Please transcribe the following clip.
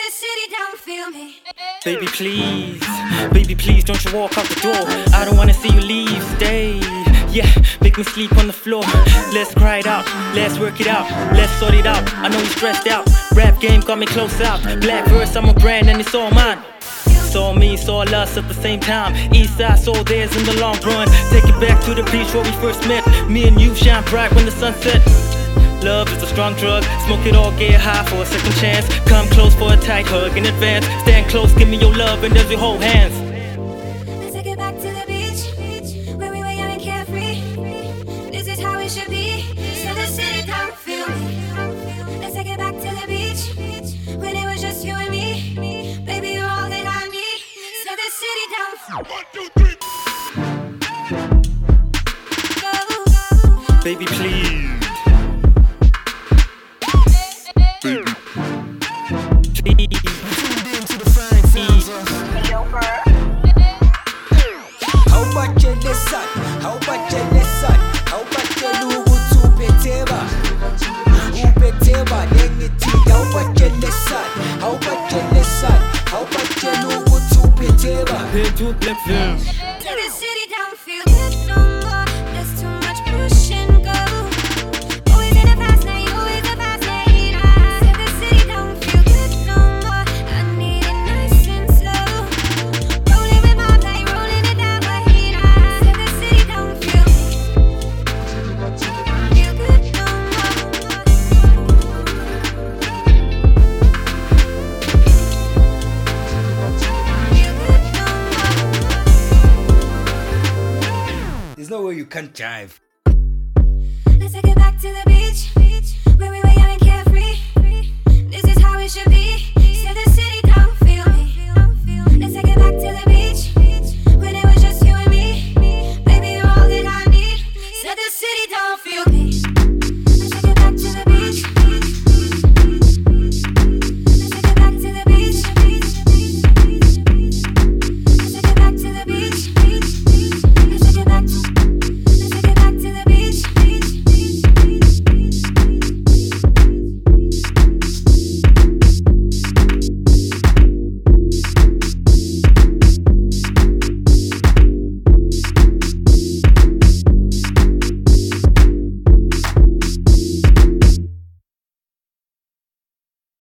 the city don't feel me. Baby please, don't you walk out the door. I don't wanna see you leave, stay. Yeah, make me sleep on the floor. Let's cry it out, let's work it out, let's sort it out. I know you're stressed out, rap game got me close out. Black verse, I'm a brand and it's all mine. It's all me, it's all us at the same time. East side, so theirs in the long run. Take it back to the beach where we first met. Me and you shine bright when the sun set. Love is a strong drug, smoke it all, get high for a second chance. Come close for a tight hug in advance. Stand close, give me your love and there's your whole hands. Let's take it back to the beach, where we were young and carefree. This is how it should be, so the city don't feel me. Let's take it back to the beach, when it was just you and me. Baby, you're all that I need, so the city don't feel me. 1, 2, 3. Baby please. To the city don't feel good no more. There's too much push and go. Always in the fast lane, always the fast lane. To the city don't feel good no more. I need it nice and slow. Rolling with my play, rolling it that way. To the city don't feel good no There's no way you can't jive. Let's take it back to the beach, where we were young and carefree.